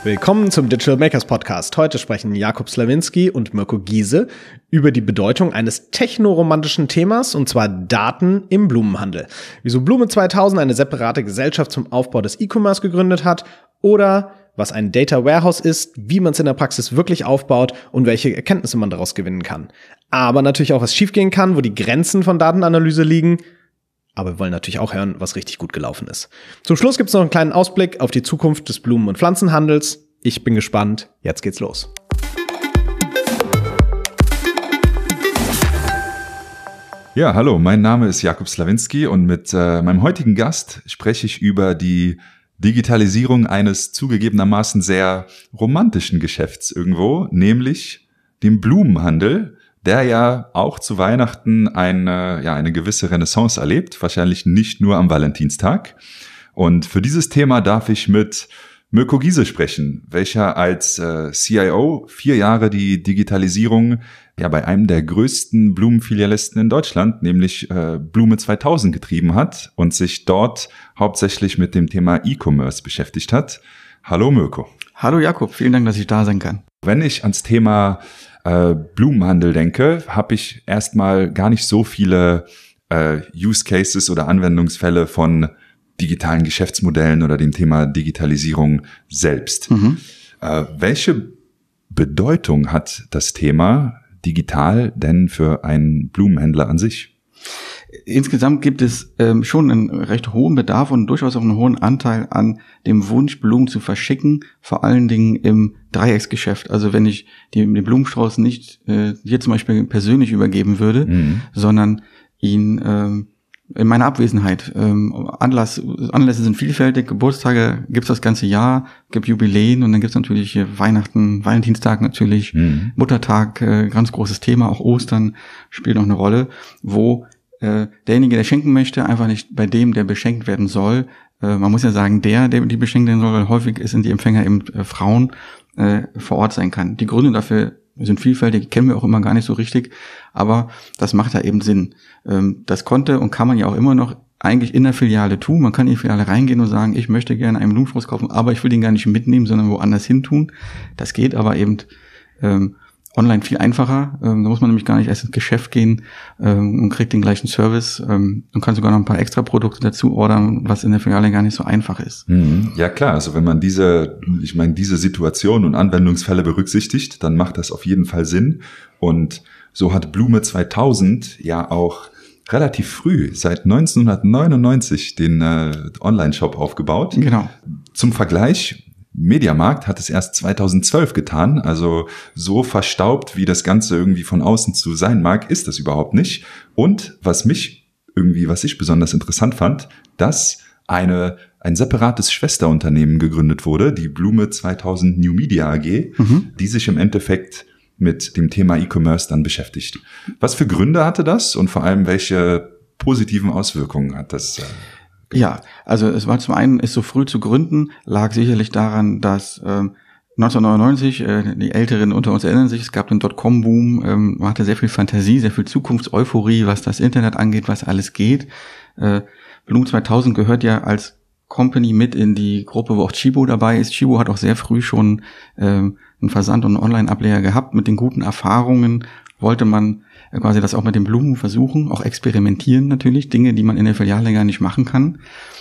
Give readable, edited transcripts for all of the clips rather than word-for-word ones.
Willkommen zum Digital Makers Podcast. Heute sprechen Jakub Slawinski und Mirko Giese über die Bedeutung eines technoromantischen Themas, und zwar Daten im Blumenhandel. Wieso Blume 2000 eine separate Gesellschaft zum Aufbau des E-Commerce gegründet hat oder was ein Data Warehouse ist, wie man es in der Praxis wirklich aufbaut und welche Erkenntnisse man daraus gewinnen kann. Aber natürlich auch, was schiefgehen kann, wo die Grenzen von Datenanalyse liegen. Aber wir wollen natürlich auch hören, was richtig gut gelaufen ist. Zum Schluss gibt es noch einen kleinen Ausblick auf die Zukunft des Blumen- und Pflanzenhandels. Ich bin gespannt. Jetzt geht's los. Ja, hallo, mein Name ist Jakub Slawinski und mit meinem heutigen Gast spreche ich über die Digitalisierung eines zugegebenermaßen sehr romantischen Geschäfts irgendwo, nämlich dem Blumenhandel, der ja auch zu Weihnachten eine gewisse Renaissance erlebt, wahrscheinlich nicht nur am Valentinstag. Und für dieses Thema darf ich mit Mirko Giese sprechen, welcher als CIO 4 Jahre die Digitalisierung bei einem der größten Blumenfilialisten in Deutschland, nämlich Blume 2000 getrieben hat und sich dort hauptsächlich mit dem Thema E-Commerce beschäftigt hat. Hallo Mirko. Hallo Jakub, vielen Dank, dass ich da sein kann. Wenn ich ans Thema Blumenhandel denke, habe ich erstmal gar nicht so viele Use Cases oder Anwendungsfälle von digitalen Geschäftsmodellen oder dem Thema Digitalisierung selbst. Welche Bedeutung hat das Thema digital denn für einen Blumenhändler an sich? Insgesamt gibt es schon einen recht hohen Bedarf und durchaus auch einen hohen Anteil an dem Wunsch, Blumen zu verschicken, vor allen Dingen im Dreiecksgeschäft. Also wenn ich den Blumenstrauß nicht dir zum Beispiel persönlich übergeben würde, sondern ihn in meiner Abwesenheit. Anlässe sind vielfältig, Geburtstage gibt's das ganze Jahr, gibt Jubiläen und dann gibt's natürlich Weihnachten, Valentinstag natürlich, Muttertag, ganz großes Thema, auch Ostern spielt noch eine Rolle, wo derjenige, der schenken möchte, einfach nicht bei dem, der beschenkt werden soll. Man muss ja sagen, der die beschenkt werden soll, weil häufig sind die Empfänger eben Frauen, vor Ort sein kann. Die Gründe dafür sind vielfältig, kennen wir auch immer gar nicht so richtig, aber das macht ja eben Sinn. Das konnte und kann man ja auch immer noch eigentlich in der Filiale tun. Man kann in die Filiale reingehen und sagen, ich möchte gerne einen Blumenstrauß kaufen, aber ich will den gar nicht mitnehmen, sondern woanders hin tun. Das geht aber eben online viel einfacher. Da muss man nämlich gar nicht erst ins Geschäft gehen und kriegt den gleichen Service und kann sogar noch ein paar extra Produkte dazu ordern, was in der Filiale gar nicht so einfach ist. Ja klar, also wenn man diese Situation und Anwendungsfälle berücksichtigt, dann macht das auf jeden Fall Sinn. Und so hat Blume 2000 ja auch relativ früh, seit 1999, den Online-Shop aufgebaut. Genau. Zum Vergleich, Mediamarkt hat es erst 2012 getan, also so verstaubt, wie das Ganze irgendwie von außen zu sein mag, ist das überhaupt nicht. Und was ich besonders interessant fand, dass ein separates Schwesterunternehmen gegründet wurde, die Blume 2000 New Media AG, die sich im Endeffekt mit dem Thema E-Commerce dann beschäftigt. Was für Gründe hatte das und vor allem welche positiven Auswirkungen hat das? Ja, also es war zum einen, es so früh zu gründen, lag sicherlich daran, dass 1999, die Älteren unter uns erinnern sich, es gab den Dotcom-Boom, man hatte sehr viel Fantasie, sehr viel Zukunftseuphorie, was das Internet angeht, was alles geht. Blume 2000 gehört ja als Company mit in die Gruppe, wo auch Tchibo dabei ist. Tchibo hat auch sehr früh schon einen Versand- und einen Online-Ableger gehabt. Mit den guten Erfahrungen wollte man quasi das auch mit den Blumen versuchen, auch experimentieren natürlich, Dinge, die man in der Filiale gar nicht machen kann.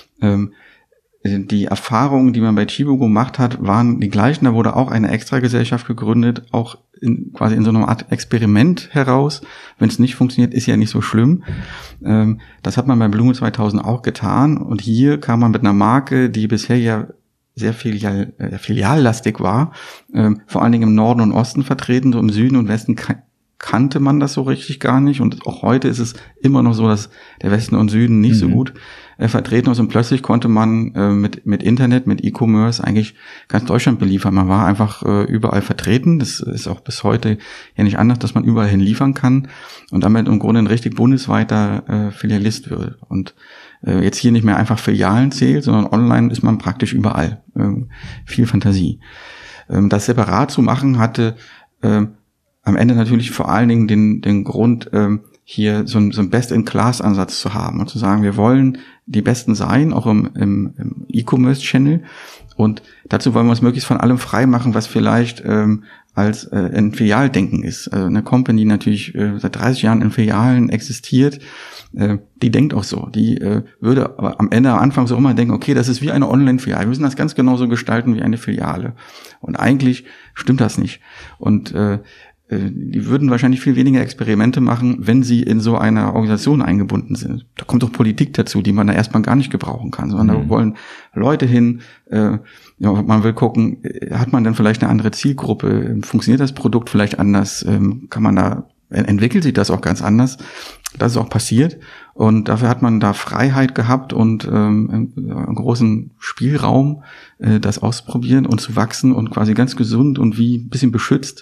Die Erfahrungen, die man bei Tchibo gemacht hat, waren die gleichen. Da wurde auch eine Extragesellschaft gegründet, auch quasi in so einer Art Experiment heraus. Wenn es nicht funktioniert, ist ja nicht so schlimm. Das hat man bei Blume 2000 auch getan. Und hier kam man mit einer Marke, die bisher ja sehr filiallastig war, vor allen Dingen im Norden und Osten vertreten, so im Süden und Westen kannte man das so richtig gar nicht. Und auch heute ist es immer noch so, dass der Westen und Süden nicht so gut vertreten ist. Und plötzlich konnte man mit Internet, mit E-Commerce eigentlich ganz Deutschland beliefern. Man war einfach überall vertreten. Das ist auch bis heute ja nicht anders, dass man überall hin liefern kann und damit im Grunde ein richtig bundesweiter Filialist wird. Und jetzt hier nicht mehr einfach Filialen zählt, sondern online ist man praktisch überall. Viel Fantasie. Das separat zu machen hatte am Ende natürlich vor allen Dingen den Grund, hier so ein Best-in-Class-Ansatz zu haben und zu sagen, wir wollen die Besten sein, auch im E-Commerce-Channel. Und dazu wollen wir uns möglichst von allem frei machen, was vielleicht als ein Filialdenken ist. Also eine Company, die natürlich seit 30 Jahren in Filialen existiert, die denkt auch so. Die würde aber am Anfang so immer denken, okay, das ist wie eine Online-Filiale. Wir müssen das ganz genauso gestalten wie eine Filiale. Und eigentlich stimmt das nicht. Und die würden wahrscheinlich viel weniger Experimente machen, wenn sie in so einer Organisation eingebunden sind. Da kommt doch Politik dazu, die man da erstmal gar nicht gebrauchen kann, sondern da wollen Leute hin, man will gucken, hat man dann vielleicht eine andere Zielgruppe, funktioniert das Produkt vielleicht anders, entwickelt sich das auch ganz anders. Das ist auch passiert und dafür hat man da Freiheit gehabt und einen großen Spielraum, das auszuprobieren und zu wachsen und quasi ganz gesund und wie ein bisschen beschützt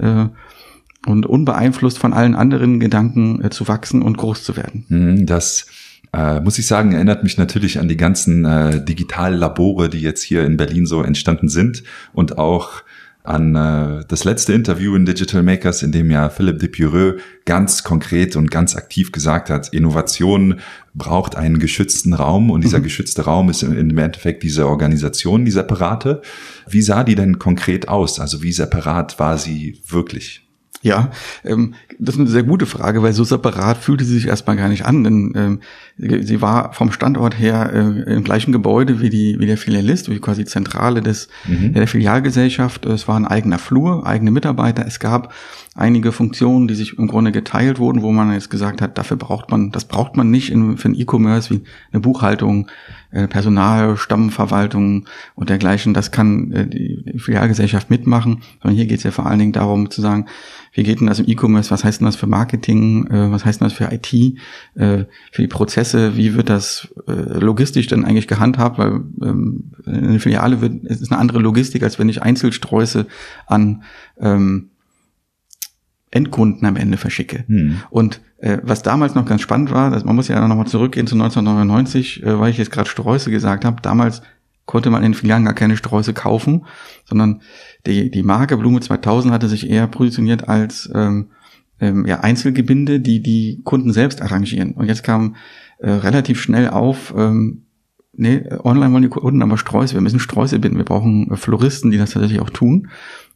und unbeeinflusst von allen anderen Gedanken zu wachsen und groß zu werden. Das muss ich sagen, erinnert mich natürlich an die ganzen Digitallabore, die jetzt hier in Berlin so entstanden sind und auch an das letzte Interview in Digital Makers, in dem ja Philippe de Pierreux ganz konkret und ganz aktiv gesagt hat, Innovation braucht einen geschützten Raum und dieser geschützte Raum ist im Endeffekt diese Organisation, die separate. Wie sah die denn konkret aus? Also wie separat war sie wirklich? Ja, das ist eine sehr gute Frage, weil so separat fühlte sie sich erstmal gar nicht an, denn sie war vom Standort her im gleichen Gebäude wie der Filialist, wie quasi Zentrale der Filialgesellschaft. Es war ein eigener Flur, eigene Mitarbeiter. Es gab einige Funktionen, die sich im Grunde geteilt wurden, wo man jetzt gesagt hat, das braucht man nicht für ein E-Commerce wie eine Buchhaltung, Personal, Stammverwaltung und dergleichen. Das kann die Filialgesellschaft mitmachen, sondern hier geht es ja vor allen Dingen darum zu sagen, wie geht denn das im E-Commerce, was heißt denn das für Marketing, was heißt denn das für IT, für die Prozesse, wie wird das logistisch denn eigentlich gehandhabt, weil eine Filiale es ist eine andere Logistik, als wenn ich Einzelsträuße an Endkunden am Ende verschicke. Und was damals noch ganz spannend war, man muss ja nochmal zurückgehen zu 1999, weil ich jetzt gerade Sträuße gesagt habe, damals konnte man in Filialen gar keine Sträuße kaufen, sondern die Marke Blume 2000 hatte sich eher positioniert als Einzelgebinde, die Kunden selbst arrangieren. Und jetzt kam relativ schnell auf, online wollen die Kunden aber Sträuße, wir müssen Sträuße binden, wir brauchen Floristen, die das tatsächlich auch tun.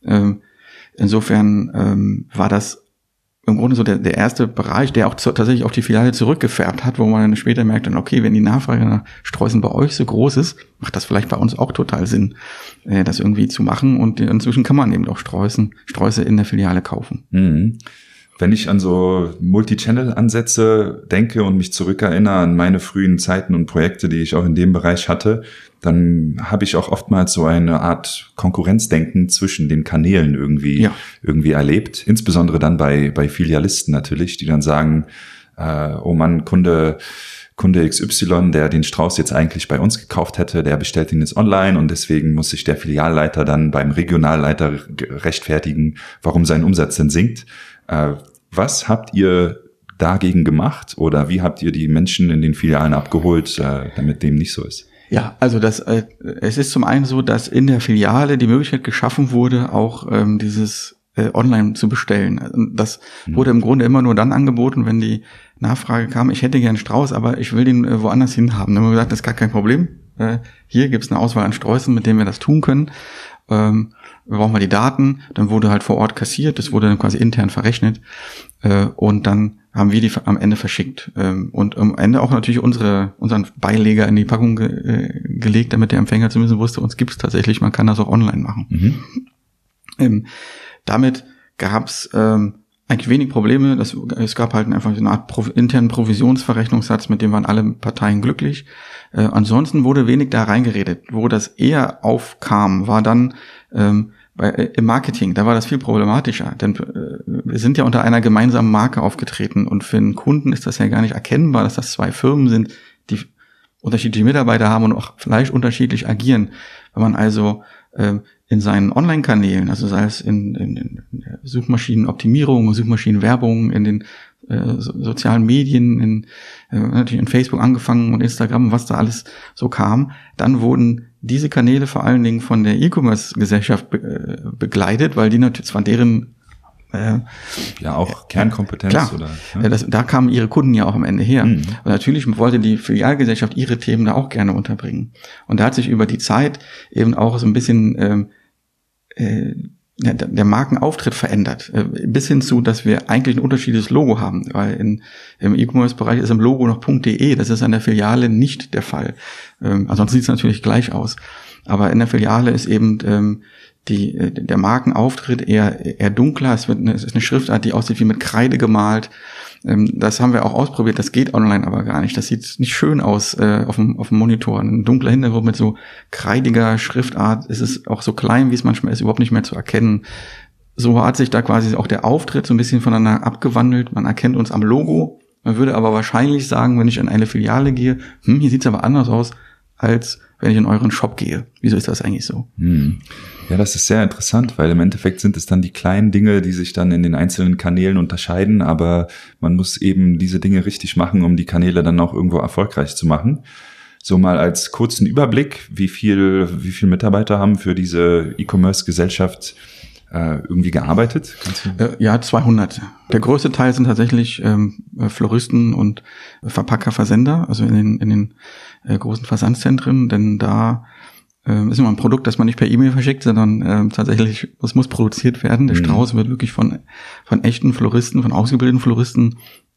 Insofern war das im Grunde so der erste Bereich, der auch tatsächlich auf die Filiale zurückgefärbt hat, wo man dann später merkt, dann okay, wenn die Nachfrage nach Sträußen bei euch so groß ist, macht das vielleicht bei uns auch total Sinn, das irgendwie zu machen. Und inzwischen kann man eben auch Sträuße in der Filiale kaufen. Wenn ich an so Multi-Channel-Ansätze denke und mich zurückerinnere an meine frühen Zeiten und Projekte, die ich auch in dem Bereich hatte, dann habe ich auch oftmals so eine Art Konkurrenzdenken zwischen den Kanälen irgendwie erlebt. Insbesondere dann bei Filialisten natürlich, die dann sagen, oh Mann, Kunde XY, der den Strauß jetzt eigentlich bei uns gekauft hätte, der bestellt ihn jetzt online und deswegen muss sich der Filialleiter dann beim Regionalleiter rechtfertigen, warum sein Umsatz denn sinkt. Was habt ihr dagegen gemacht oder wie habt ihr die Menschen in den Filialen abgeholt, damit dem nicht so ist? Ja, also es ist zum einen so, dass in der Filiale die Möglichkeit geschaffen wurde, auch dieses online zu bestellen. Das wurde im Grunde immer nur dann angeboten, wenn die Nachfrage kam, ich hätte gern Strauß, aber ich will den woanders hin haben. Dann haben wir gesagt, das ist gar kein Problem. Hier gibt's eine Auswahl an Sträußen, mit denen wir das tun können. Wir brauchen mal die Daten. Dann wurde halt vor Ort kassiert, das wurde dann quasi intern verrechnet. Und dann haben wir die am Ende verschickt. Und am Ende auch natürlich unseren Beileger in die Packung gelegt, damit der Empfänger zumindest wusste, uns gibt's tatsächlich, man kann das auch online machen. Damit gab's eigentlich wenig Probleme. Es gab halt einfach eine Art internen Provisionsverrechnungssatz, mit dem waren alle Parteien glücklich. Ansonsten wurde wenig da reingeredet. Wo das eher aufkam, war dann im Marketing. Da war das viel problematischer, denn wir sind ja unter einer gemeinsamen Marke aufgetreten und für einen Kunden ist das ja gar nicht erkennbar, dass das zwei Firmen sind, die unterschiedliche Mitarbeiter haben und auch vielleicht unterschiedlich agieren. Wenn man also in seinen Online-Kanälen, also sei es in Suchmaschinenoptimierung, Suchmaschinenwerbung, in den sozialen Medien, natürlich in Facebook angefangen und Instagram, was da alles so kam, dann wurden diese Kanäle vor allen Dingen von der E-Commerce-Gesellschaft begleitet, weil die natürlich, zwar deren Ja, auch Kernkompetenz. Klar, oder? Ja? Da kamen ihre Kunden ja auch am Ende her. Und natürlich wollte die Filialgesellschaft ihre Themen da auch gerne unterbringen. Und da hat sich über die Zeit eben auch so ein bisschen der Markenauftritt verändert. Bis hin zu, dass wir eigentlich ein unterschiedliches Logo haben. Weil im E-Commerce-Bereich ist im Logo noch .de. Das ist an der Filiale nicht der Fall. Ansonsten sieht es natürlich gleich aus. Aber in der Filiale ist eben der Markenauftritt eher dunkler. Es ist eine Schriftart, die aussieht wie mit Kreide gemalt. Das haben wir auch ausprobiert. Das geht online aber gar nicht. Das sieht nicht schön aus auf dem Monitor. Ein dunkler Hintergrund mit so kreidiger Schriftart. Es ist auch so klein, wie es manchmal ist, überhaupt nicht mehr zu erkennen. So hat sich da quasi auch der Auftritt so ein bisschen voneinander abgewandelt. Man erkennt uns am Logo. Man würde aber wahrscheinlich sagen, wenn ich in eine Filiale gehe, hier sieht es aber anders aus, als wenn ich in euren Shop gehe. Wieso ist das eigentlich so? Ja, das ist sehr interessant, weil im Endeffekt sind es dann die kleinen Dinge, die sich dann in den einzelnen Kanälen unterscheiden, aber man muss eben diese Dinge richtig machen, um die Kanäle dann auch irgendwo erfolgreich zu machen. So mal als kurzen Überblick, wie viel Mitarbeiter haben für diese E-Commerce-Gesellschaft irgendwie gearbeitet? Ja, 200. Der größte Teil sind tatsächlich Floristen und Verpacker, Versender, also in den großen Versandzentren, denn da ist immer ein Produkt, das man nicht per E-Mail verschickt, sondern tatsächlich, es muss produziert werden. Der Strauß wird wirklich von echten Floristen, von ausgebildeten Floristen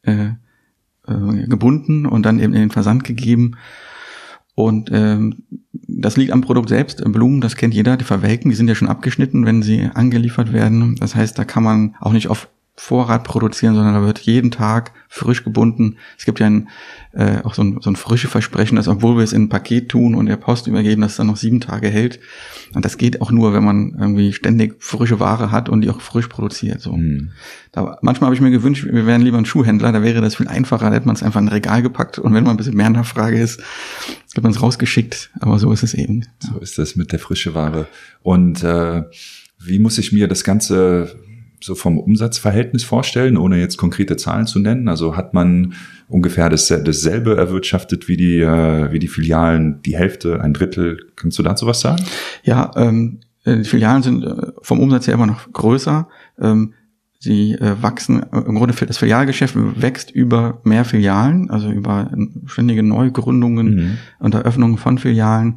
gebunden und dann eben in den Versand gegeben. Und das liegt am Produkt selbst. Blumen, das kennt jeder, die verwelken, die sind ja schon abgeschnitten, wenn sie angeliefert werden. Das heißt, da kann man auch nicht auf Vorrat produzieren, sondern da wird jeden Tag frisch gebunden. Es gibt ja auch so ein frische Versprechen, dass obwohl wir es in ein Paket tun und der Post übergeben, dass es dann noch 7 Tage hält. Und das geht auch nur, wenn man irgendwie ständig frische Ware hat und die auch frisch produziert. So. Manchmal habe ich mir gewünscht, wir wären lieber ein Schuhhändler, da wäre das viel einfacher, da hätte man es einfach in ein Regal gepackt und wenn mal ein bisschen mehr Nachfrage ist, wird man es rausgeschickt. Aber so ist es eben. So ist das mit der frischen Ware. Und wie muss ich mir das Ganze so vom Umsatzverhältnis vorstellen, ohne jetzt konkrete Zahlen zu nennen? Also hat man ungefähr dasselbe erwirtschaftet wie die Filialen, die Hälfte, ein Drittel? Kannst du dazu was sagen? Ja, die Filialen sind vom Umsatz her immer noch größer. Sie wachsen, im Grunde das Filialgeschäft wächst über mehr Filialen, also über ständige Neugründungen und Eröffnungen von Filialen.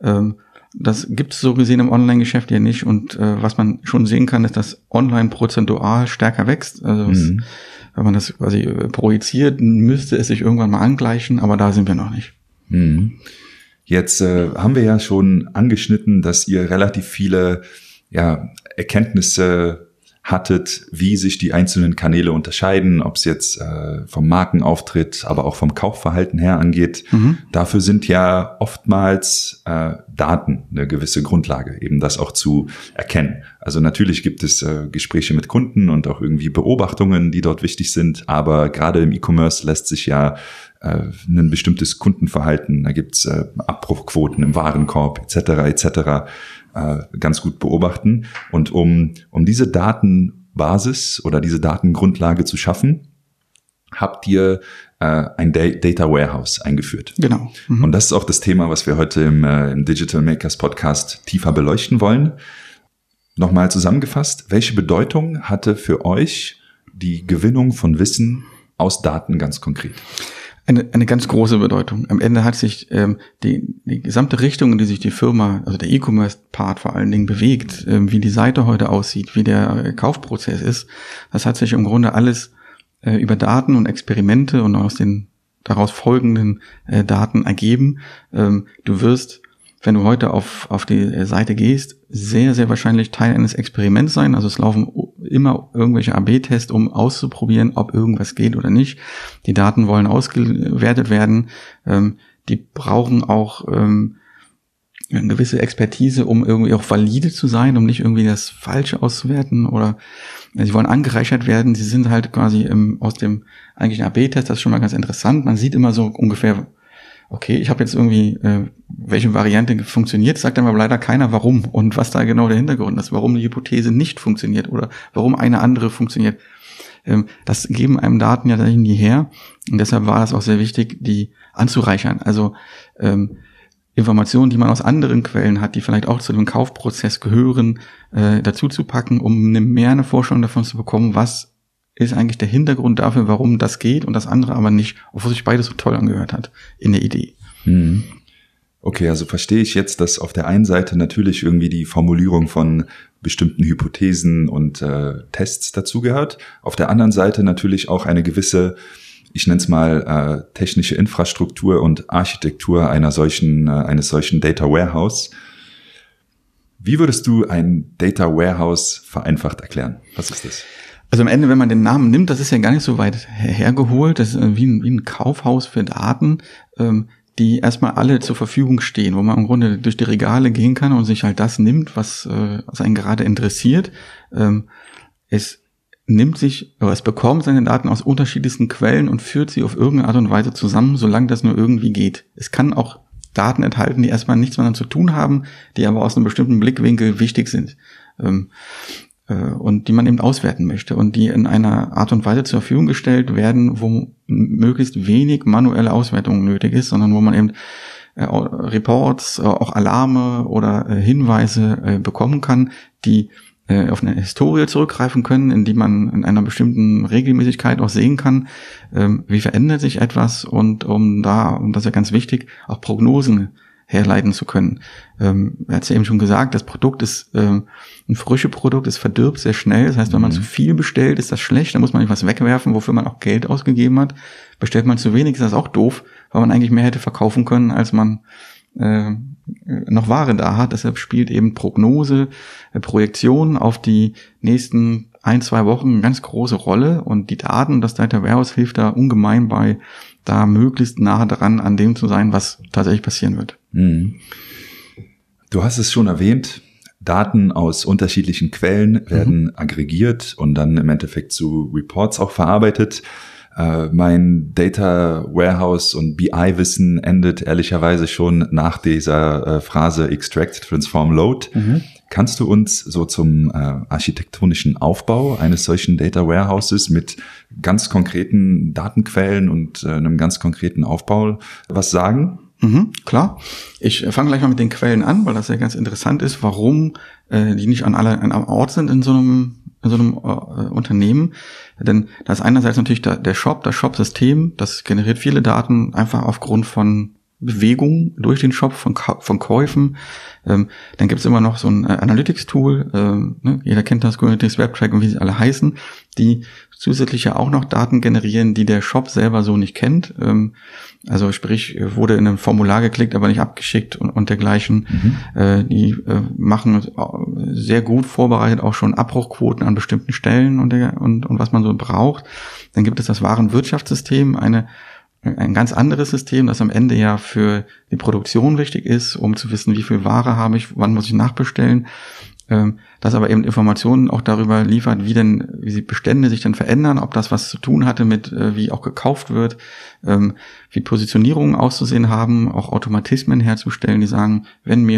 Das gibt es so gesehen im Online-Geschäft ja nicht. Und was man schon sehen kann, ist, dass online prozentual stärker wächst. Also wenn man das quasi projiziert, müsste es sich irgendwann mal angleichen, aber da sind wir noch nicht. Jetzt haben wir ja schon angeschnitten, dass ihr relativ viele Erkenntnisse hattet, wie sich die einzelnen Kanäle unterscheiden, ob es jetzt vom Markenauftritt, aber auch vom Kaufverhalten her angeht. Dafür sind ja oftmals Daten eine gewisse Grundlage, eben das auch zu erkennen. Also natürlich gibt es Gespräche mit Kunden und auch irgendwie Beobachtungen, die dort wichtig sind, aber gerade im E-Commerce lässt sich ja ein bestimmtes Kundenverhalten, da gibt's Abbruchquoten im Warenkorb etc. Ganz gut beobachten. Und um diese Datenbasis oder diese Datengrundlage zu schaffen, habt ihr ein Data Warehouse eingeführt. Genau. Und das ist auch das Thema, was wir heute im Digital Makers Podcast tiefer beleuchten wollen. Nochmal zusammengefasst, welche Bedeutung hatte für euch die Gewinnung von Wissen aus Daten ganz konkret? Eine ganz große Bedeutung. Am Ende hat sich die gesamte Richtung, in die sich die Firma, also der E-Commerce-Part vor allen Dingen bewegt, wie die Seite heute aussieht, wie der Kaufprozess ist, das hat sich im Grunde alles über Daten und Experimente und aus den daraus folgenden Daten ergeben. Du wirst, wenn du heute auf die Seite gehst, sehr, sehr wahrscheinlich Teil eines Experiments sein. Also es laufen immer irgendwelche AB-Tests, um auszuprobieren, ob irgendwas geht oder nicht. Die Daten wollen ausgewertet werden. Die brauchen auch eine gewisse Expertise, um irgendwie auch valide zu sein, um nicht irgendwie das Falsche auszuwerten, oder sie wollen angereichert werden. Sie sind halt quasi aus dem eigentlichen AB-Test, das ist schon mal ganz interessant. Man sieht immer so ungefähr, okay, ich habe jetzt irgendwie, welche Variante funktioniert, sagt aber leider keiner, warum und was da genau der Hintergrund ist, warum die Hypothese nicht funktioniert oder warum eine andere funktioniert. Das geben einem Daten ja nie her und deshalb war es auch sehr wichtig, die anzureichern. Also Informationen, die man aus anderen Quellen hat, die vielleicht auch zu dem Kaufprozess gehören, dazu zu packen, um eine Vorstellung davon zu bekommen, was ist eigentlich der Hintergrund dafür, warum das geht und das andere aber nicht, obwohl sich beides so toll angehört hat in der Idee. Okay, also verstehe ich jetzt, dass auf der einen Seite natürlich irgendwie die Formulierung von bestimmten Hypothesen und Tests dazugehört, auf der anderen Seite natürlich auch eine gewisse, ich nenne es mal, technische Infrastruktur und Architektur eines solchen Data Warehouse. Wie würdest du ein Data Warehouse vereinfacht erklären? Was ist das? Also am Ende, wenn man den Namen nimmt, das ist ja gar nicht so weit hergeholt, das ist wie ein Kaufhaus für Daten, die erstmal alle zur Verfügung stehen, wo man im Grunde durch die Regale gehen kann und sich halt das nimmt, was einen gerade interessiert. Es bekommt seine Daten aus unterschiedlichsten Quellen und führt sie auf irgendeine Art und Weise zusammen, solange das nur irgendwie geht. Es kann auch Daten enthalten, die erstmal nichts miteinander zu tun haben, die aber aus einem bestimmten Blickwinkel wichtig sind. Und die man eben auswerten möchte und die in einer Art und Weise zur Verfügung gestellt werden, wo möglichst wenig manuelle Auswertung nötig ist, sondern wo man eben Reports, auch Alarme oder Hinweise bekommen kann, die auf eine Historie zurückgreifen können, in die man in einer bestimmten Regelmäßigkeit auch sehen kann, wie verändert sich etwas und das ist ja ganz wichtig, auch Prognosen herleiten zu können. Er hat es ja eben schon gesagt, das Produkt ist ein frisches Produkt, es verdirbt sehr schnell. Das heißt, wenn man zu viel bestellt, ist das schlecht, dann muss man etwas wegwerfen, wofür man auch Geld ausgegeben hat. Bestellt man zu wenig, ist das auch doof, weil man eigentlich mehr hätte verkaufen können, als man noch Ware da hat. Deshalb spielt eben Prognose, Projektion auf die nächsten 1-2 Wochen eine ganz große Rolle und die Daten, das Data Warehouse hilft da ungemein bei, da möglichst nah dran an dem zu sein, was tatsächlich passieren wird. Du hast es schon erwähnt, Daten aus unterschiedlichen Quellen werden aggregiert und dann im Endeffekt zu Reports auch verarbeitet. Mein Data Warehouse und BI-Wissen endet ehrlicherweise schon nach dieser Phrase Extract, Transform, Load. Kannst du uns so zum architektonischen Aufbau eines solchen Data Warehouses mit ganz konkreten Datenquellen und einem ganz konkreten Aufbau was sagen? Klar. Ich fange gleich mal mit den Quellen an, weil das ja ganz interessant ist, warum die nicht an einem Ort sind in so einem Unternehmen. Denn da ist einerseits natürlich das Shop-System, das generiert viele Daten einfach aufgrund von Bewegung durch den Shop, von Käufen. Dann gibt es immer noch so ein Analytics-Tool, jeder kennt das, Analytics, WebTrack und wie sie alle heißen, die zusätzlich ja auch noch Daten generieren, die der Shop selber so nicht kennt. Also sprich, wurde in ein Formular geklickt, aber nicht abgeschickt und dergleichen. Die machen sehr gut vorbereitet auch schon Abbruchquoten an bestimmten Stellen und was man so braucht. Dann gibt es das Warenwirtschaftssystem, ein ganz anderes System, das am Ende ja für die Produktion wichtig ist, um zu wissen, wie viel Ware habe ich, wann muss ich nachbestellen. Das aber eben Informationen auch darüber liefert, wie die Bestände sich dann verändern, ob das was zu tun hatte mit, wie auch gekauft wird, wie Positionierungen auszusehen haben, auch Automatismen herzustellen, die sagen, wenn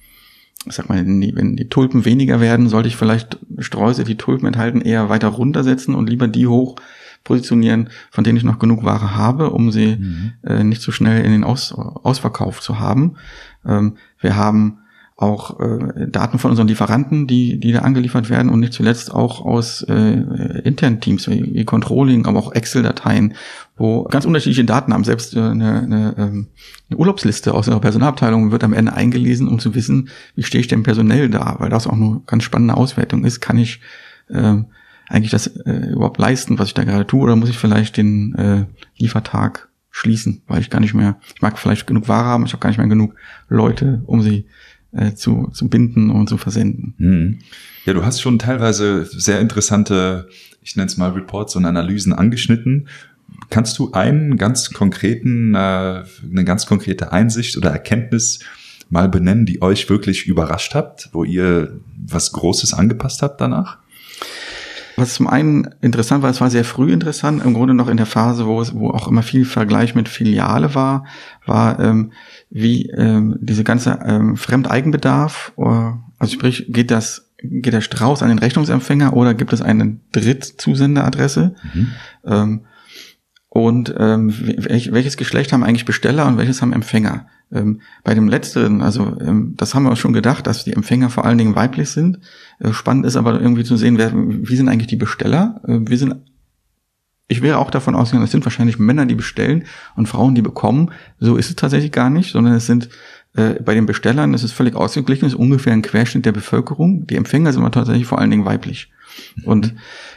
die Tulpen weniger werden, sollte ich vielleicht Sträuße, die Tulpen enthalten, eher weiter runtersetzen und lieber die hoch positionieren, von denen ich noch genug Ware habe, um sie nicht so schnell in den Ausverkauf zu haben. Wir haben auch Daten von unseren Lieferanten, die da angeliefert werden und nicht zuletzt auch aus internen Teams wie Controlling, aber auch Excel-Dateien, wo ganz unterschiedliche Daten haben. Selbst eine Urlaubsliste aus der Personalabteilung wird am Ende eingelesen, um zu wissen, wie stehe ich denn personell da, weil das auch eine ganz spannende Auswertung ist. Kann ich eigentlich das überhaupt leisten, was ich da gerade tue, oder muss ich vielleicht den Liefertag schließen, weil ich mag vielleicht genug Ware haben, ich habe gar nicht mehr genug Leute, um sie zu binden und zu versenden. Ja, du hast schon teilweise sehr interessante, ich nenne es mal Reports und Analysen angeschnitten. Kannst du eine ganz konkrete Einsicht oder Erkenntnis mal benennen, die euch wirklich überrascht habt, wo ihr was Großes angepasst habt danach? Was zum einen interessant war, es war sehr früh interessant, im Grunde noch in der Phase, wo auch immer viel Vergleich mit Filiale war wie diese ganze Fremdeigenbedarf, also sprich, geht der Strauß an den Rechnungsempfänger oder gibt es eine Drittzusenderadresse? Und welches Geschlecht haben eigentlich Besteller und welches haben Empfänger? Bei dem letzteren, also das haben wir schon gedacht, dass die Empfänger vor allen Dingen weiblich sind. Spannend ist aber irgendwie zu sehen, wie sind eigentlich die Besteller? Ich wäre auch davon ausgegangen, es sind wahrscheinlich Männer, die bestellen und Frauen, die bekommen. So ist es tatsächlich gar nicht, sondern es sind bei den Bestellern, es ist völlig ausgeglichen, es ist ungefähr ein Querschnitt der Bevölkerung. Die Empfänger sind aber tatsächlich vor allen Dingen weiblich. Und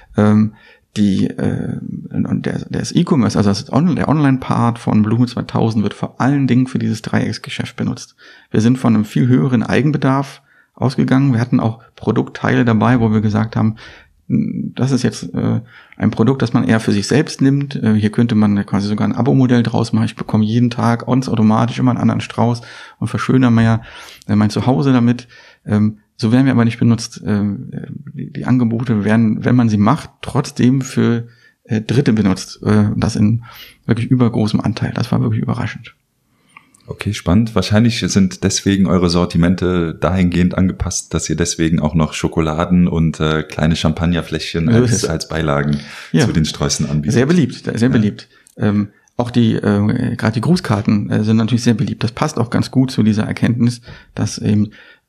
das E-Commerce, also der Online-Part von Blume 2000 wird vor allen Dingen für dieses Dreiecksgeschäft benutzt. Wir sind von einem viel höheren Eigenbedarf ausgegangen. Wir hatten auch Produktteile dabei, wo wir gesagt haben, das ist jetzt ein Produkt, das man eher für sich selbst nimmt. Hier könnte man quasi sogar ein Abo-Modell draus machen. Ich bekomme jeden Tag ganz automatisch immer einen anderen Strauß und verschönere mir mein Zuhause damit. So werden wir aber nicht benutzt. Die Angebote werden, wenn man sie macht, trotzdem für Dritte benutzt. Das in wirklich übergroßem Anteil. Das war wirklich überraschend. Okay, spannend. Wahrscheinlich sind deswegen eure Sortimente dahingehend angepasst, dass ihr deswegen auch noch Schokoladen und kleine Champagnerfläschchen als Beilagen zu den Sträußen anbietet. Sehr beliebt, sehr beliebt. Auch gerade die Grußkarten sind natürlich sehr beliebt. Das passt auch ganz gut zu dieser Erkenntnis, dass eben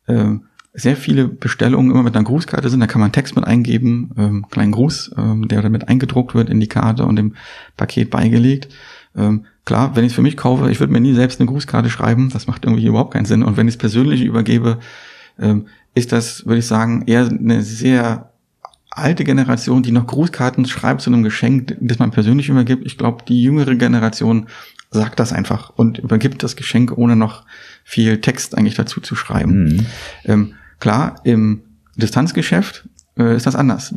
sehr viele Bestellungen immer mit einer Grußkarte sind. Da kann man Text mit eingeben, kleinen Gruß, der damit eingedruckt wird in die Karte und im Paket beigelegt. Klar, wenn ich es für mich kaufe, ich würde mir nie selbst eine Grußkarte schreiben, das macht irgendwie überhaupt keinen Sinn. Und wenn ich es persönlich übergebe, ist das, würde ich sagen, eher eine sehr alte Generation, die noch Grußkarten schreibt zu einem Geschenk, das man persönlich übergibt. Ich glaube, die jüngere Generation sagt das einfach und übergibt das Geschenk, ohne noch viel Text eigentlich dazu zu schreiben. Klar, im Distanzgeschäft ist das anders.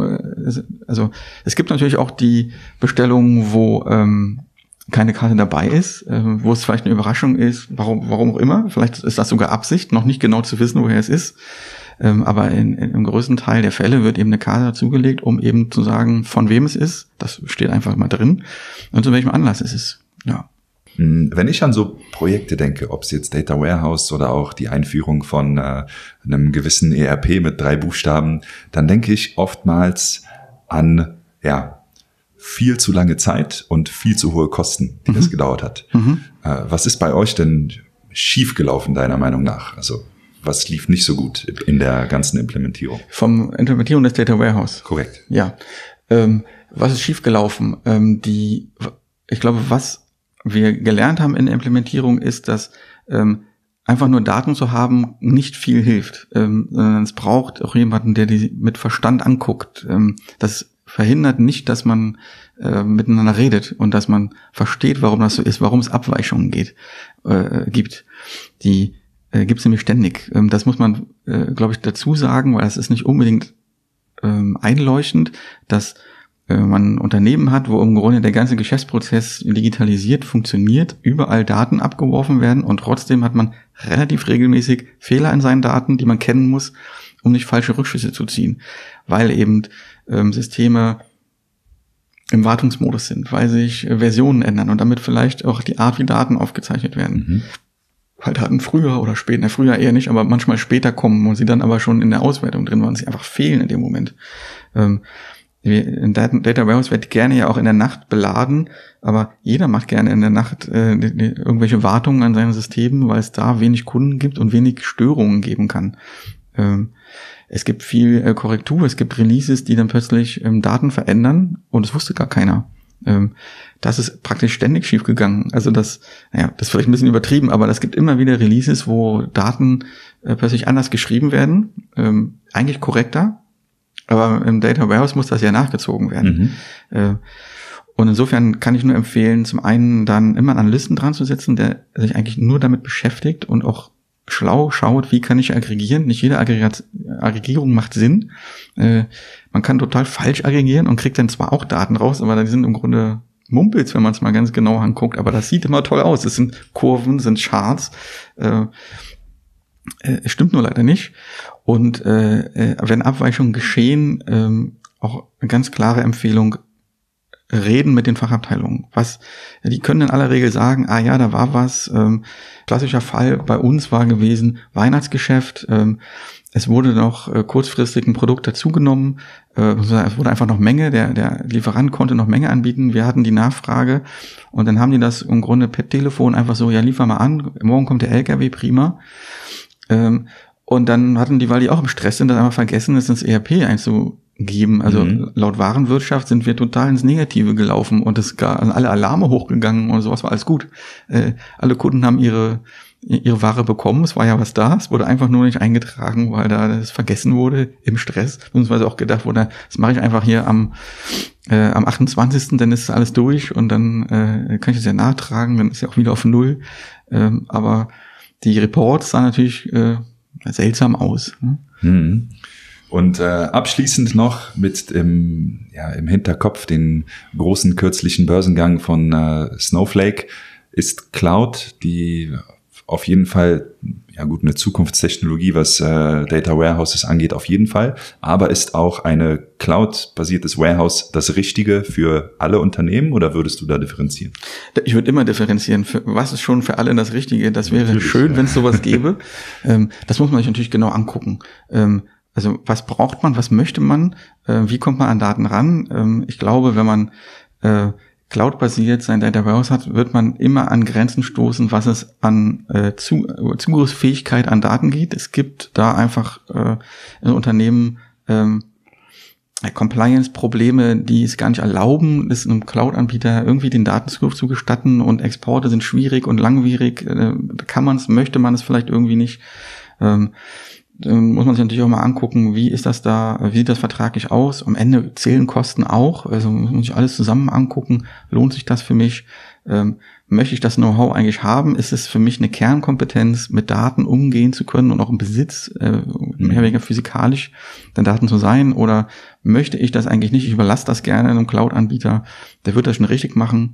Also es gibt natürlich auch die Bestellungen, wo keine Karte dabei ist, wo es vielleicht eine Überraschung ist, warum auch immer. Vielleicht ist das sogar Absicht, noch nicht genau zu wissen, woher es ist. Aber im größten Teil der Fälle wird eben eine Karte dazugelegt, um eben zu sagen, von wem es ist. Das steht einfach mal drin. Und zu welchem Anlass es ist. Ja. Wenn ich an so Projekte denke, ob es jetzt Data Warehouse oder auch die Einführung von einem gewissen ERP mit 3 Buchstaben, dann denke ich oftmals an, viel zu lange Zeit und viel zu hohe Kosten, die das gedauert hat. Was ist bei euch denn schiefgelaufen, deiner Meinung nach? Also, was lief nicht so gut in der ganzen Implementierung? Vom Implementierung des Data Warehouse? Korrekt. Ja. Was ist schiefgelaufen? Ich glaube, was wir gelernt haben in der Implementierung ist, dass einfach nur Daten zu haben nicht viel hilft. Sondern es braucht auch jemanden, der die mit Verstand anguckt. Das verhindert nicht, dass man miteinander redet und dass man versteht, warum das so ist, warum es Abweichungen gibt. Die gibt es nämlich ständig. Das muss man, glaube ich, dazu sagen, weil das ist nicht unbedingt einleuchtend, dass man ein Unternehmen hat, wo im Grunde der ganze Geschäftsprozess digitalisiert funktioniert, überall Daten abgeworfen werden und trotzdem hat man relativ regelmäßig Fehler in seinen Daten, die man kennen muss, um nicht falsche Rückschlüsse zu ziehen, weil eben Systeme im Wartungsmodus sind, weil sich Versionen ändern und damit vielleicht auch die Art, wie Daten aufgezeichnet werden. Weil Daten früher oder später, früher eher nicht, aber manchmal später kommen und sie dann aber schon in der Auswertung drin waren, sie einfach fehlen in dem Moment. In Data Warehouse wird gerne ja auch in der Nacht beladen, aber jeder macht gerne in der Nacht irgendwelche Wartungen an seinen Systemen, weil es da wenig Kunden gibt und wenig Störungen geben kann. Es gibt viel Korrektur, es gibt Releases, die dann plötzlich Daten verändern und es wusste gar keiner. Das ist praktisch ständig schiefgegangen. Also das ist vielleicht ein bisschen übertrieben, aber es gibt immer wieder Releases, wo Daten plötzlich anders geschrieben werden, eigentlich korrekter, aber im Data Warehouse muss das ja nachgezogen werden. Und insofern kann ich nur empfehlen, zum einen dann immer einen Analysten dran zu setzen, der sich eigentlich nur damit beschäftigt und auch schlau schaut, wie kann ich aggregieren. Nicht jede Aggregierung macht Sinn. Man kann total falsch aggregieren und kriegt dann zwar auch Daten raus, aber die sind im Grunde Mumpels, wenn man es mal ganz genau anguckt. Aber das sieht immer toll aus. Es sind Kurven, sind Charts. Es stimmt nur leider nicht. Und wenn Abweichungen geschehen, auch eine ganz klare Empfehlung, reden mit den Fachabteilungen. Die können in aller Regel sagen, ja, da war was. Klassischer Fall bei uns war gewesen, Weihnachtsgeschäft. Es wurde noch kurzfristig ein Produkt dazugenommen. Es wurde einfach noch Menge. Der Lieferant konnte noch Menge anbieten. Wir hatten die Nachfrage. Und dann haben die das im Grunde per Telefon einfach so, ja, liefer mal an. Morgen kommt der LKW, prima. Und dann hatten die, weil die auch im Stress sind, das einfach vergessen, es ins ERP einzugeben. Also laut Warenwirtschaft sind wir total ins Negative gelaufen und es sind alle Alarme hochgegangen und sowas, war alles gut. Alle Kunden haben ihre Ware bekommen, es war ja was da, es wurde einfach nur nicht eingetragen, weil da das vergessen wurde im Stress, beziehungsweise auch gedacht wurde, das mache ich einfach hier am 28., dann ist alles durch und dann kann ich das ja nachtragen, dann ist ja auch wieder auf Null. Aber die Reports sahen natürlich seltsam aus. Ne? Und abschließend noch mit im Hinterkopf den großen kürzlichen Börsengang von Snowflake ist Cloud, die auf jeden Fall, ja gut, eine Zukunftstechnologie, was Data Warehouses angeht, auf jeden Fall, aber ist auch eine Cloud-basiertes Warehouse das Richtige für alle Unternehmen oder würdest du da differenzieren? Ich würde immer differenzieren. Was ist schon für alle das Richtige? Das wäre natürlich schön, wenn es sowas gäbe. Das muss man sich natürlich genau angucken. Also was braucht man, was möchte man, wie kommt man an Daten ran? Ich glaube, wenn man Cloud-basiert sein Data Warehouse hat, wird man immer an Grenzen stoßen, was es an Zugriffsfähigkeit an Daten geht. Es gibt da einfach in Unternehmen Compliance-Probleme, die es gar nicht erlauben, es einem Cloud-Anbieter irgendwie den Datenzugriff zu gestatten und Exporte sind schwierig und langwierig. Möchte man es vielleicht irgendwie nicht. Muss man sich natürlich auch mal angucken, wie sieht das vertraglich aus? Am Ende zählen Kosten auch, also muss man sich alles zusammen angucken. Lohnt sich das für mich? Möchte ich das Know-how eigentlich haben? Ist es für mich eine Kernkompetenz, mit Daten umgehen zu können und auch im Besitz, mehr oder weniger physikalisch, den Daten zu sein? Oder möchte ich das eigentlich nicht? Ich überlasse das gerne einem Cloud-Anbieter, der wird das schon richtig machen.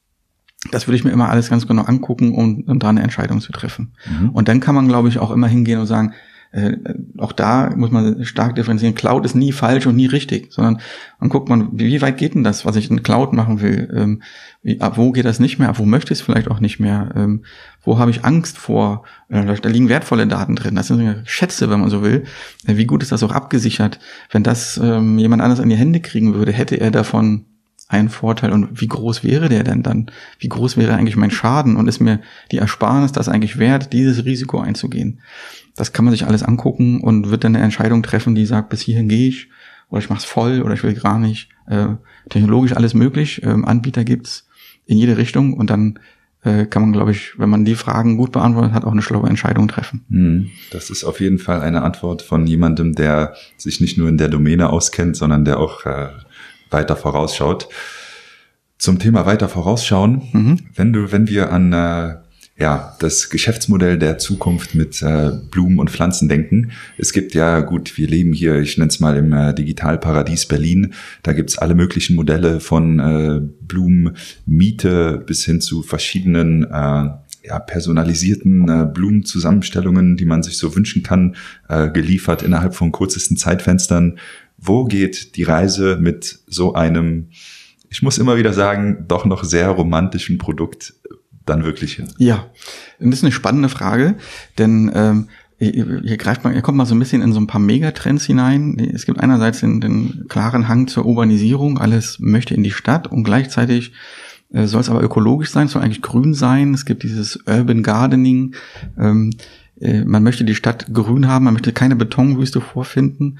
Das würde ich mir immer alles ganz genau angucken, um da eine Entscheidung zu treffen. Und dann kann man, glaube ich, auch immer hingehen und sagen, auch da muss man stark differenzieren. Cloud ist nie falsch und nie richtig, sondern dann guckt man, wie weit geht denn das, was ich in Cloud machen will? Ab wo geht das nicht mehr? Ab wo möchte ich es vielleicht auch nicht mehr? Wo habe ich Angst vor? Da liegen wertvolle Daten drin. Das sind Schätze, wenn man so will. Wie gut ist das auch abgesichert? Wenn das jemand anderes in die Hände kriegen würde, hätte er davon einen Vorteil und wie groß wäre der denn dann? Wie groß wäre eigentlich mein Schaden und ist mir die Ersparnis das eigentlich wert, dieses Risiko einzugehen? Das kann man sich alles angucken und wird dann eine Entscheidung treffen, die sagt, bis hierhin gehe ich oder ich mache es voll oder ich will gar nicht. Technologisch alles möglich, Anbieter gibt's in jede Richtung und dann kann man, glaube ich, wenn man die Fragen gut beantwortet hat, auch eine schlaue Entscheidung treffen. Das ist auf jeden Fall eine Antwort von jemandem, der sich nicht nur in der Domäne auskennt, sondern der auch weiter vorausschaut. Zum Thema weiter vorausschauen, wenn wir an das Geschäftsmodell der Zukunft mit Blumen und Pflanzen denken. Es gibt wir leben hier, ich nenne es mal im Digitalparadies Berlin. Da gibt's alle möglichen Modelle von Blumenmiete bis hin zu verschiedenen personalisierten Blumenzusammenstellungen, die man sich so wünschen kann, geliefert innerhalb von kürzesten Zeitfenstern. Wo geht die Reise mit so einem, ich muss immer wieder sagen, doch noch sehr romantischen Produkt dann wirklich hin? Ja, das ist eine spannende Frage, denn hier kommt man so ein bisschen in so ein paar Megatrends hinein. Es gibt einerseits den klaren Hang zur Urbanisierung, alles möchte in die Stadt und gleichzeitig soll es aber ökologisch sein, soll eigentlich grün sein. Es gibt dieses Urban Gardening, man möchte die Stadt grün haben, man möchte keine Betonwüste vorfinden.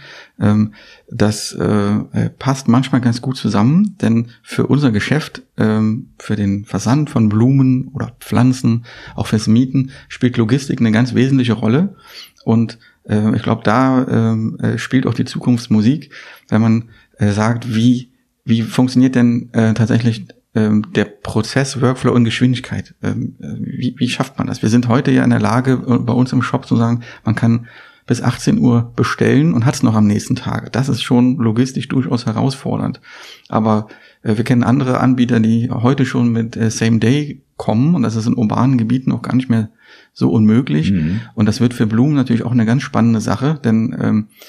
Das passt manchmal ganz gut zusammen, denn für unser Geschäft, für den Versand von Blumen oder Pflanzen, auch fürs Mieten, spielt Logistik eine ganz wesentliche Rolle. Und ich glaube, da spielt auch die Zukunftsmusik, wenn man sagt, wie funktioniert denn tatsächlich der Prozess, Workflow und Geschwindigkeit. Wie schafft man das? Wir sind heute ja in der Lage, bei uns im Shop zu sagen, man kann bis 18 Uhr bestellen und hat es noch am nächsten Tag. Das ist schon logistisch durchaus herausfordernd. Aber wir kennen andere Anbieter, die heute schon mit Same Day kommen und das ist in urbanen Gebieten auch gar nicht mehr so unmöglich. Und das wird für Blumen natürlich auch eine ganz spannende Sache, denn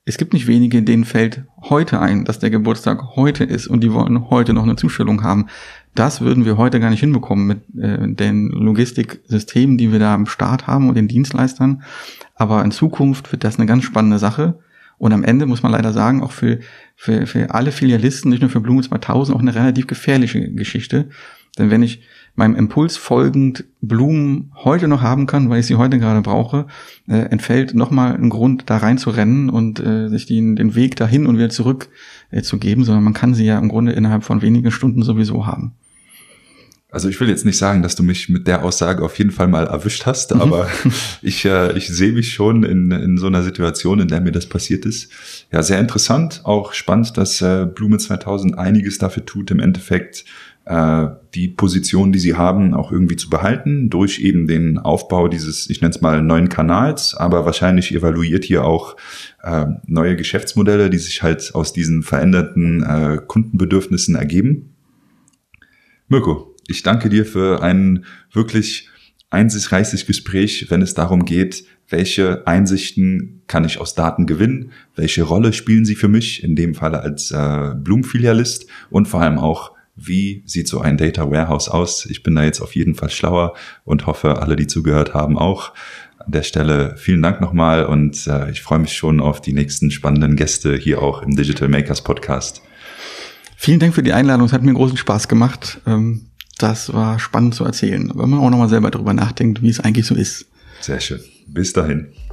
es gibt nicht wenige, denen fällt heute ein, dass der Geburtstag heute ist und die wollen heute noch eine Zustellung haben. Das würden wir heute gar nicht hinbekommen mit den Logistiksystemen, die wir da am Start haben und den Dienstleistern. Aber in Zukunft wird das eine ganz spannende Sache. Und am Ende muss man leider sagen, auch für alle Filialisten, nicht nur für Blume 2000, auch eine relativ gefährliche Geschichte. Denn wenn ich meinem Impuls folgend Blumen heute noch haben kann, weil ich sie heute gerade brauche, entfällt nochmal ein Grund, da rein zu rennen und sich den Weg dahin und wieder zurück zu geben, sondern man kann sie ja im Grunde innerhalb von wenigen Stunden sowieso haben. Also ich will jetzt nicht sagen, dass du mich mit der Aussage auf jeden Fall mal erwischt hast, aber ich sehe mich schon in so einer Situation, in der mir das passiert ist. Ja, sehr interessant, auch spannend, dass Blume 2000 einiges dafür tut, im Endeffekt die Position, die sie haben, auch irgendwie zu behalten, durch eben den Aufbau dieses, ich nenne es mal, neuen Kanals, aber wahrscheinlich evaluiert hier auch neue Geschäftsmodelle, die sich halt aus diesen veränderten Kundenbedürfnissen ergeben. Mirko, ich danke dir für ein wirklich einsichtsreiches Gespräch, wenn es darum geht, welche Einsichten kann ich aus Daten gewinnen, welche Rolle spielen sie für mich, in dem Falle als Blume-Filialist und vor allem auch, wie sieht so ein Data Warehouse aus? Ich bin da jetzt auf jeden Fall schlauer und hoffe, alle, die zugehört haben, auch. An der Stelle vielen Dank nochmal und ich freue mich schon auf die nächsten spannenden Gäste hier auch im Digital Makers Podcast. Vielen Dank für die Einladung. Es hat mir großen Spaß gemacht. Das war spannend zu erzählen, weil man auch nochmal selber darüber nachdenkt, wie es eigentlich so ist. Sehr schön. Bis dahin.